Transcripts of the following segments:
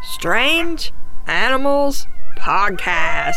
Strange Animals Podcast.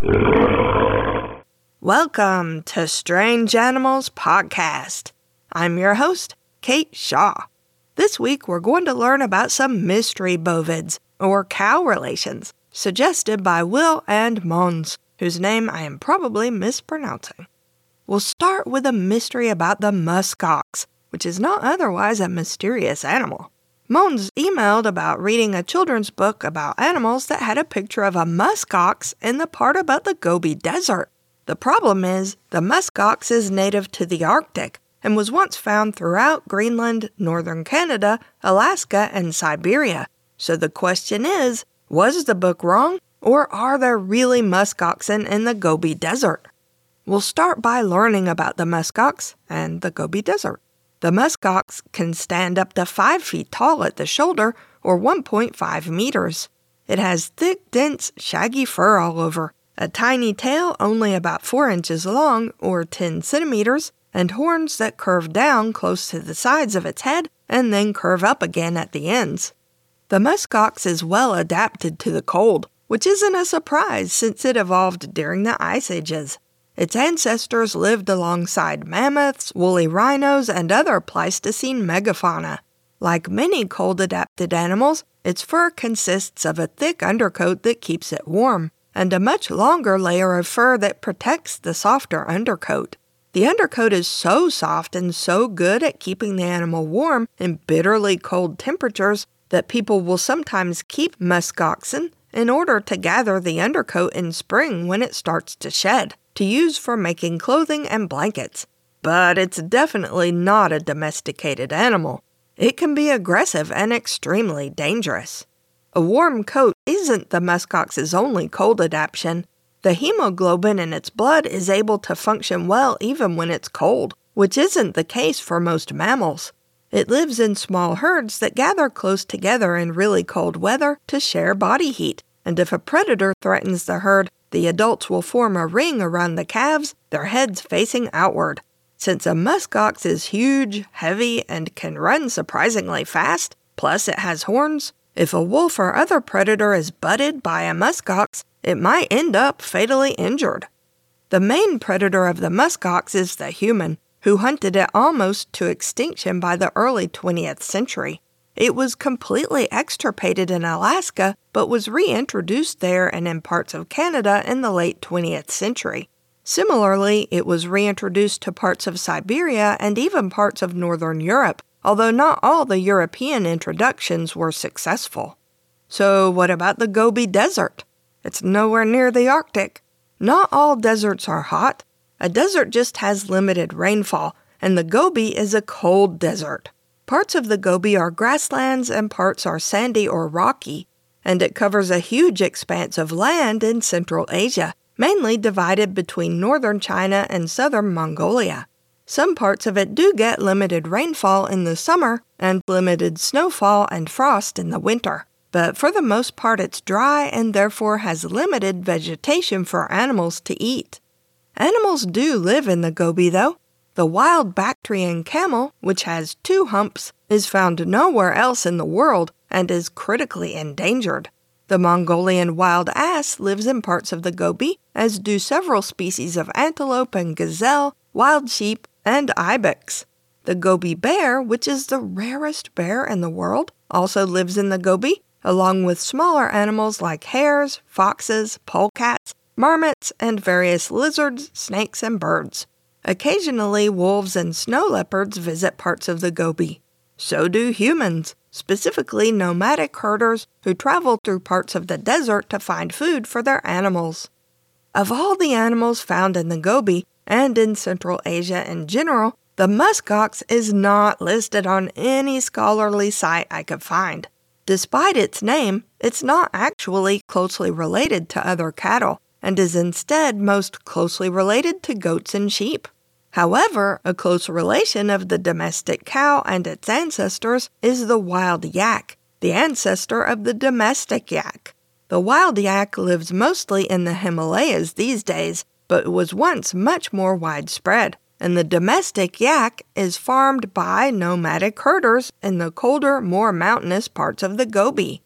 Welcome to Strange Animals Podcast. I'm your host, Kate Shaw. This week we're going to learn about some mystery bovids, or cow relations, suggested by Will and Mons, whose name I am probably mispronouncing. We'll start with a mystery about the muskox, which is not otherwise a mysterious animal. Mons emailed about reading a children's book about animals that had a picture of a muskox in the part about the Gobi Desert. The problem is, the muskox is native to the Arctic and was once found throughout Greenland, northern Canada, Alaska, and Siberia. So the question is, was the book wrong, or are there really muskoxen in the Gobi Desert? We'll start by learning about the muskox and the Gobi Desert. The muskox can stand up to 5 feet tall at the shoulder, or 1.5 meters. It has thick, dense, shaggy fur all over, a tiny tail only about 4 inches long, or 10 centimeters, and horns that curve down close to the sides of its head and then curve up again at the ends. The muskox is well adapted to the cold, which isn't a surprise since it evolved during the Ice Ages. Its ancestors lived alongside mammoths, woolly rhinos, and other Pleistocene megafauna. Like many cold-adapted animals, its fur consists of a thick undercoat that keeps it warm, and a much longer layer of fur that protects the softer undercoat. The undercoat is so soft and so good at keeping the animal warm in bitterly cold temperatures that people will sometimes keep muskoxen in order to gather the undercoat in spring when it starts to shed, to use for making clothing and blankets. But it's definitely not a domesticated animal. It can be aggressive and extremely dangerous. A warm coat isn't the muskox's only cold adaptation. The hemoglobin in its blood is able to function well even when it's cold, which isn't the case for most mammals. It lives in small herds that gather close together in really cold weather to share body heat, and if a predator threatens the herd, the adults will form a ring around the calves, their heads facing outward. Since a muskox is huge, heavy, and can run surprisingly fast, plus it has horns, if a wolf or other predator is butted by a muskox, it might end up fatally injured. The main predator of the muskox is the human, who hunted it almost to extinction by the early 20th century. It was completely extirpated in Alaska, but was reintroduced there and in parts of Canada in the late 20th century. Similarly, it was reintroduced to parts of Siberia and even parts of northern Europe, although not all the European introductions were successful. So what about the Gobi Desert? It's nowhere near the Arctic. Not all deserts are hot. A desert just has limited rainfall, and the Gobi is a cold desert. Parts of the Gobi are grasslands and parts are sandy or rocky, and it covers a huge expanse of land in Central Asia, mainly divided between northern China and southern Mongolia. Some parts of it do get limited rainfall in the summer and limited snowfall and frost in the winter, but for the most part it's dry and therefore has limited vegetation for animals to eat. Animals do live in the Gobi, though. The wild Bactrian camel, which has 2 humps, is found nowhere else in the world and is critically endangered. The Mongolian wild ass lives in parts of the Gobi, as do several species of antelope and gazelle, wild sheep, and ibex. The Gobi bear, which is the rarest bear in the world, also lives in the Gobi, along with smaller animals like hares, foxes, polecats, marmots, and various lizards, snakes, and birds. Occasionally, wolves and snow leopards visit parts of the Gobi. So do humans, specifically nomadic herders who travel through parts of the desert to find food for their animals. Of all the animals found in the Gobi, and in Central Asia in general, the muskox is not listed on any scholarly site I could find. Despite its name, it's not actually closely related to other cattle, and is instead most closely related to goats and sheep. However, a close relation of the domestic cow and its ancestors is the wild yak, the ancestor of the domestic yak. The wild yak lives mostly in the Himalayas these days, but was once much more widespread, and the domestic yak is farmed by nomadic herders in the colder, more mountainous parts of the Gobi.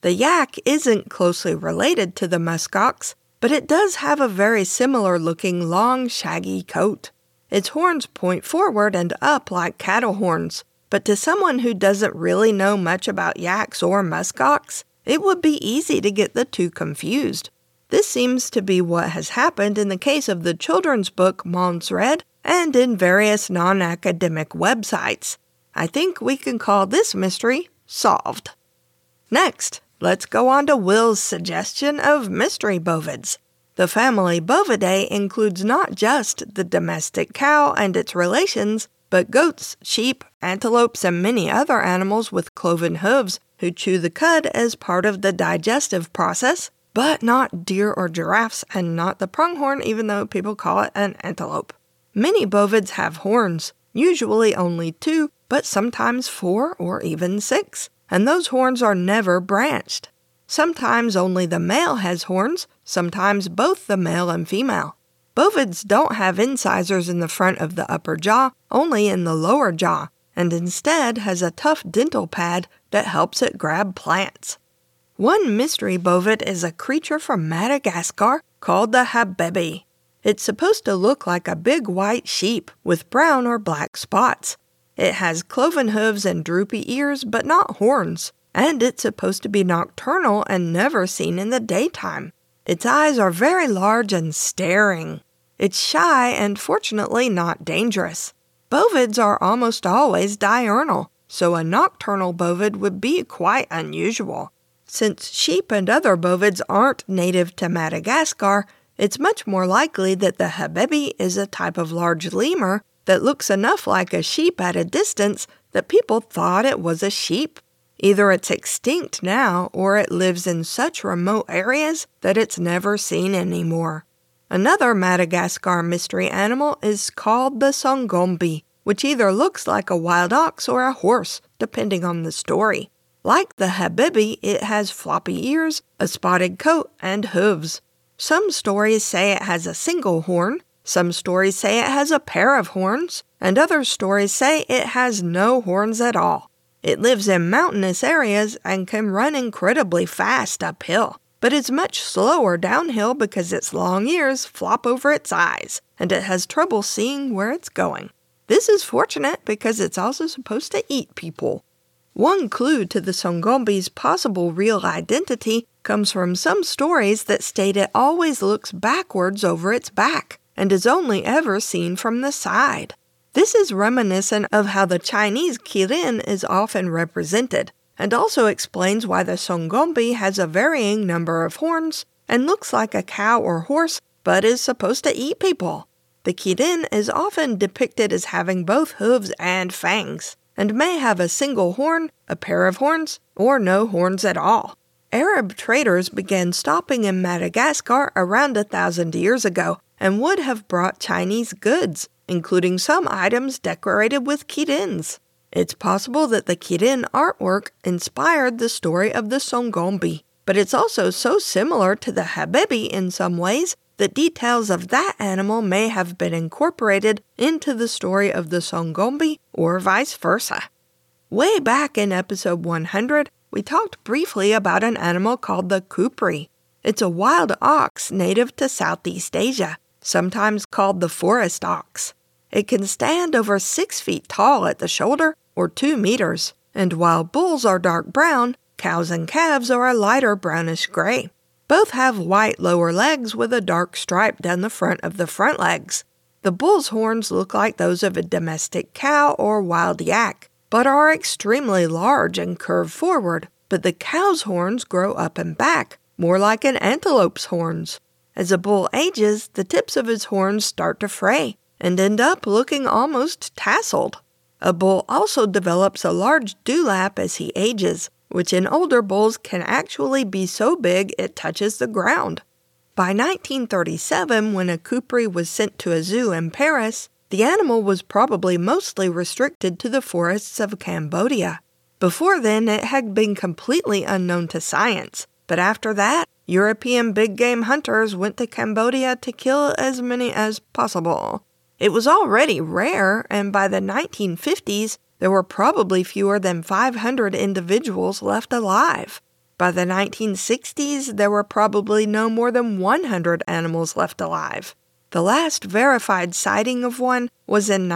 The yak isn't closely related to the muskox, but it does have a very similar-looking long, shaggy coat. Its horns point forward and up like cattle horns, but to someone who doesn't really know much about yaks or muskox, it would be easy to get the two confused. This seems to be what has happened in the case of the children's book Mons Red and in various non-academic websites. I think we can call this mystery solved. Next, let's go on to Will's suggestion of mystery bovids. The family Bovidae includes not just the domestic cow and its relations, but goats, sheep, antelopes, and many other animals with cloven hooves who chew the cud as part of the digestive process, but not deer or giraffes and not the pronghorn, even though people call it an antelope. Many bovids have horns, usually only 2, but sometimes 4 or even 6, and those horns are never branched. Sometimes only the male has horns, sometimes both the male and female. Bovids don't have incisors in the front of the upper jaw, only in the lower jaw, and instead has a tough dental pad that helps it grab plants. One mystery bovid is a creature from Madagascar called the habebe. It's supposed to look like a big white sheep with brown or black spots. It has cloven hooves and droopy ears, but not horns, and it's supposed to be nocturnal and never seen in the daytime. Its eyes are very large and staring. It's shy and fortunately not dangerous. Bovids are almost always diurnal, so a nocturnal bovid would be quite unusual. Since sheep and other bovids aren't native to Madagascar, it's much more likely that the habebe is a type of large lemur that looks enough like a sheep at a distance that people thought it was a sheep. Either it's extinct now, or it lives in such remote areas that it's never seen anymore. Another Madagascar mystery animal is called the songombe, which either looks like a wild ox or a horse, depending on the story. Like the habebe, it has floppy ears, a spotted coat, and hooves. Some stories say it has a single horn, some stories say it has a pair of horns, and other stories say it has no horns at all. It lives in mountainous areas and can run incredibly fast uphill, but it's much slower downhill because its long ears flop over its eyes, and it has trouble seeing where it's going. This is fortunate because it's also supposed to eat people. One clue to the songombe's possible real identity comes from some stories that state it always looks backwards over its back and is only ever seen from the side. This is reminiscent of how the Chinese kirin is often represented, and also explains why the songombe has a varying number of horns and looks like a cow or horse, but is supposed to eat people. The kirin is often depicted as having both hooves and fangs, and may have a single horn, a pair of horns, or no horns at all. Arab traders began stopping in Madagascar around 1,000 years ago, and would have brought Chinese goods, including some items decorated with kirins. It's possible that the kirin artwork inspired the story of the songombe, but it's also so similar to the habebe in some ways that details of that animal may have been incorporated into the story of the songombe or vice versa. Way back in episode 100, we talked briefly about an animal called the kupri. It's a wild ox native to Southeast Asia, sometimes called the forest ox. It can stand over 6 feet tall at the shoulder, or 2 meters, and while bulls are dark brown, cows and calves are a lighter brownish gray. Both have white lower legs with a dark stripe down the front of the front legs. The bull's horns look like those of a domestic cow or wild yak, but are extremely large and curve forward, but the cow's horns grow up and back, more like an antelope's horns. As a bull ages, the tips of his horns start to fray and end up looking almost tasseled. A bull also develops a large dewlap as he ages, which in older bulls can actually be so big it touches the ground. By 1937, when a kupri was sent to a zoo in Paris, the animal was probably mostly restricted to the forests of Cambodia. Before then, it had been completely unknown to science, but after that, European big-game hunters went to Cambodia to kill as many as possible. It was already rare, and by the 1950s, there were probably fewer than 500 individuals left alive. By the 1960s, there were probably no more than 100 animals left alive. The last verified sighting of one was in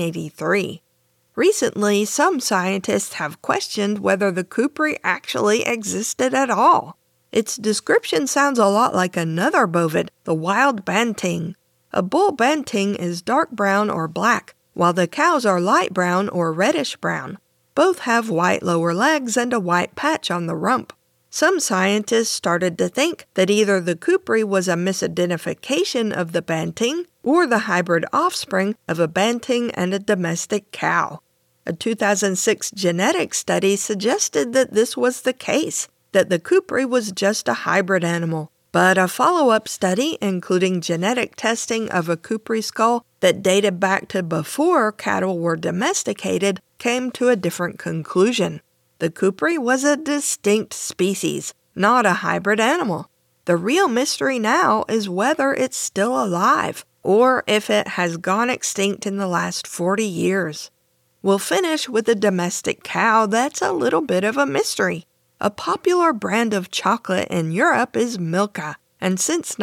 1983. Recently, some scientists have questioned whether the Kukri actually existed at all. Its description sounds a lot like another bovid, the wild banting. A bull banting is dark brown or black, while the cows are light brown or reddish brown. Both have white lower legs and a white patch on the rump. Some scientists started to think that either the Kukri was a misidentification of the banting or the hybrid offspring of a banting and a domestic cow. A 2006 genetic study suggested that this was the case, that the Kukri was just a hybrid animal. But a follow-up study, including genetic testing of a Kukri skull that dated back to before cattle were domesticated, came to a different conclusion. The Kukri was a distinct species, not a hybrid animal. The real mystery now is whether it's still alive, or if it has gone extinct in the last 40 years. We'll finish with a domestic cow that's a little bit of a mystery. A popular brand of chocolate in Europe is Milka, and since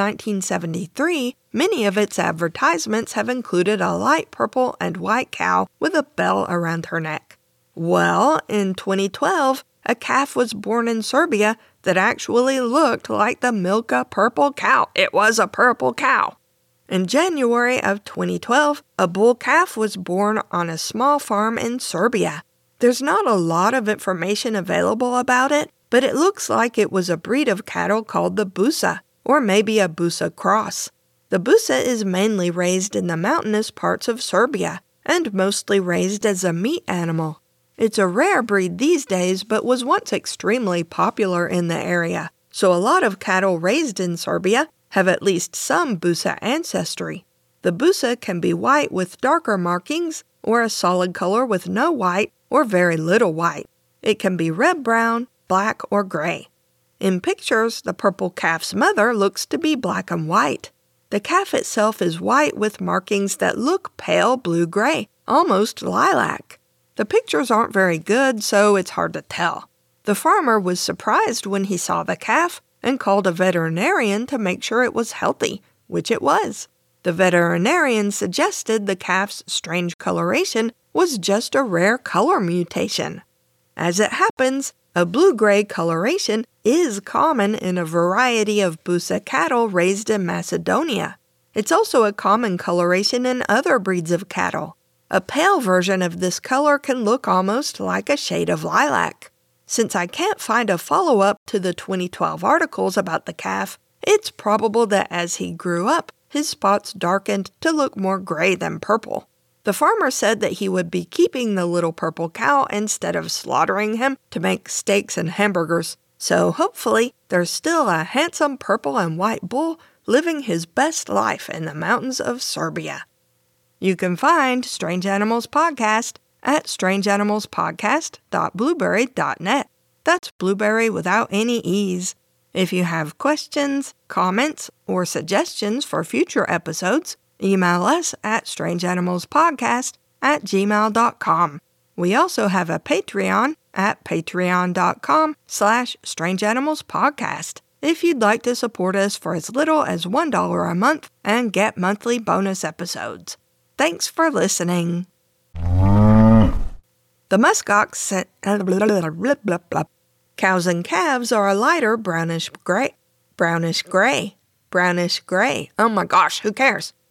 1973, many of its advertisements have included a light purple and white cow with a bell around her neck. Well, in 2012, a calf was born in Serbia that actually looked like the Milka purple cow. It was a purple cow. In January of 2012, a bull calf was born on a small farm in Serbia. There's not a lot of information available about it, but it looks like it was a breed of cattle called the Busa, or maybe a Busa cross. The Busa is mainly raised in the mountainous parts of Serbia, and mostly raised as a meat animal. It's a rare breed these days, but was once extremely popular in the area, so a lot of cattle raised in Serbia have at least some Busa ancestry. The Busa can be white with darker markings, or a solid color with no white or very little white. It can be red-brown, black, or gray. In pictures, the purple calf's mother looks to be black and white. The calf itself is white with markings that look pale blue-gray, almost lilac. The pictures aren't very good, so it's hard to tell. The farmer was surprised when he saw the calf and called a veterinarian to make sure it was healthy, which it was. The veterinarian suggested the calf's strange coloration was just a rare color mutation. As it happens, a blue-gray coloration is common in a variety of Busa cattle raised in Macedonia. It's also a common coloration in other breeds of cattle. A pale version of this color can look almost like a shade of lilac. Since I can't find a follow-up to the 2012 articles about the calf, it's probable that as he grew up, his spots darkened to look more gray than purple. The farmer said that he would be keeping the little purple cow instead of slaughtering him to make steaks and hamburgers, so hopefully there's still a handsome purple and white bull living his best life in the mountains of Serbia. You can find Strange Animals Podcast at strangeanimalspodcast.blueberry.net. That's blueberry without any E's. If you have questions, comments, or suggestions for future episodes, email us at strangeanimalspodcast@gmail.com. We also have a Patreon at patreon.com/strangeanimalspodcast if you'd like to support us for as little as $1 a month and get monthly bonus episodes. Thanks for listening. The muskox said, cows and calves are a lighter brownish gray. Oh my gosh, who cares?